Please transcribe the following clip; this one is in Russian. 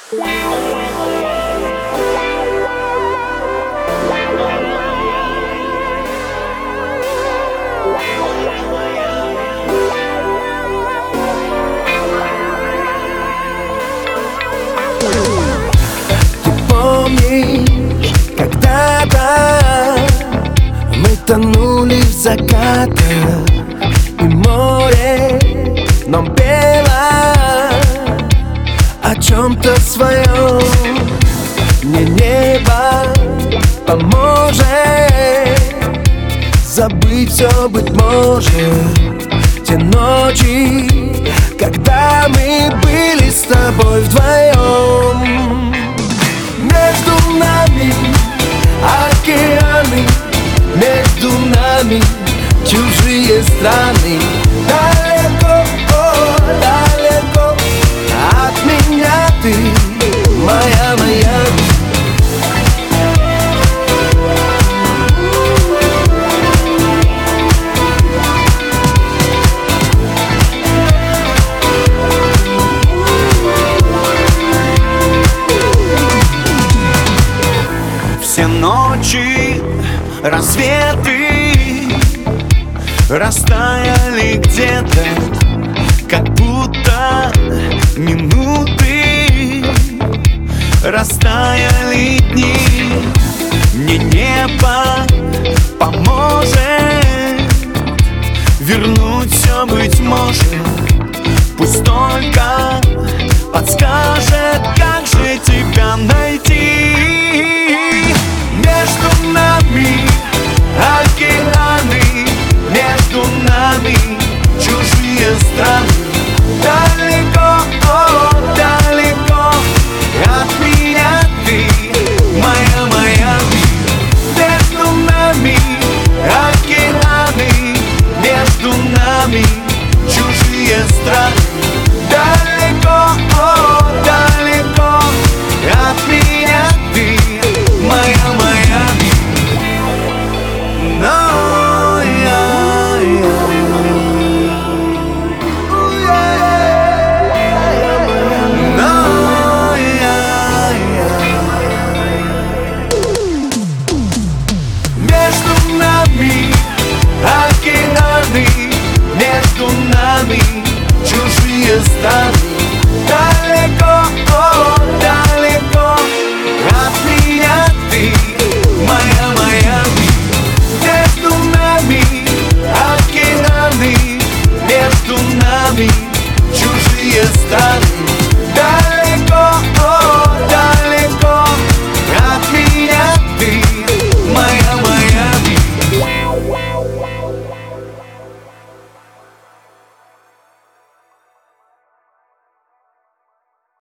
Ты помнишь, когда-то мы тонули в закатах, и море нам пело о чем-то своем. Мне небо поможет забыть все, быть может, те ночи, когда мы были с тобой вдвоем. Между нами океаны, между нами чужие страны. Далеко, далеко от меня ты, моя Майами. Все ночи, рассветы растаяли где-то, как будто минуты, растаяли дни. Мне небо поможет вернуть все, быть может. Пусть только подскажет, как же тебя найти.